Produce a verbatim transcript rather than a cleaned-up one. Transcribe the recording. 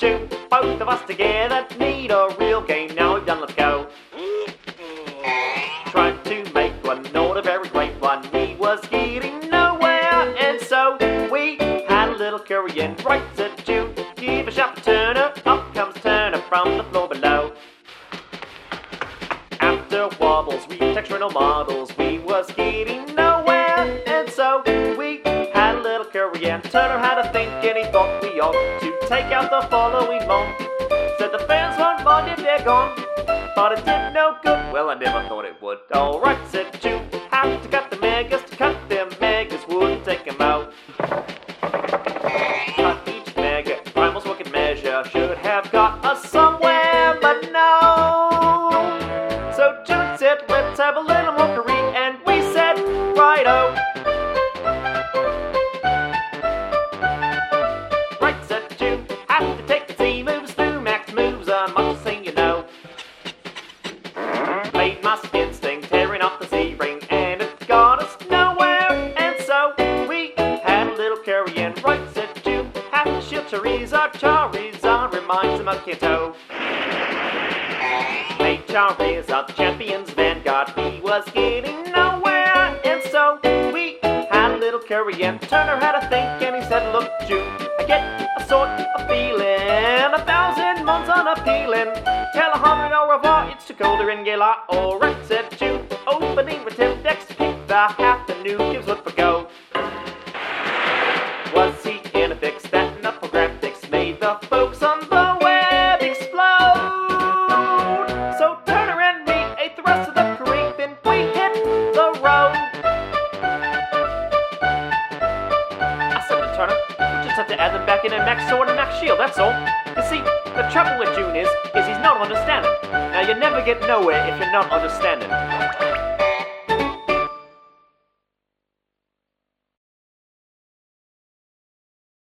June, both of us together need a real game. Now we've done, let's go. Tried to make one, not a very great one. We was getting nowhere, and so we had a little curry and right said June, give a shot for Turner. Up comes Turner from the floor below. After wobbles, retextural models, we was getting nowhere, and so we had a little curry and Turner had a think and he thought we ought to take out the following month. Said the fans won't mind if they're gone, but it did no good. Well, I never thought it would. Alright, said June, have to cut the megas. To cut them megas wouldn't take them out. Cut each mega, Primal's wicked measure should have got us somewhere, but no. So June said, let's have a little more curry, and we said, righto. Right, said June, have to take the Z moves through max moves, I'm much to sing, you know. Made my skin sting, tearing off the Z-ring, and it got us nowhere, and so we had a little curry, and right, said June, have to shield Charizard, Charizard reminds him of Kanto. Made Charizard the champion's vanguard, he was getting nowhere, and so we had a little curry, and Turner had a think, and he said, look June, I get a sort of feeling, a thousand months unappealing, tell a hundred au revoir, it's too colder in Galar. Alright, said June, opening return decks, pick the half, the new gives wood for go. Was he in a fix that enough graphics made the folks on the web explode? So Turner and me ate the rest of the curry, then we hit the road. I said to Turner, we just have to add them back in a max sword and max shield, that's all. You see, the trouble with June is, is he's not understanding. Now you never get nowhere if you're not understanding.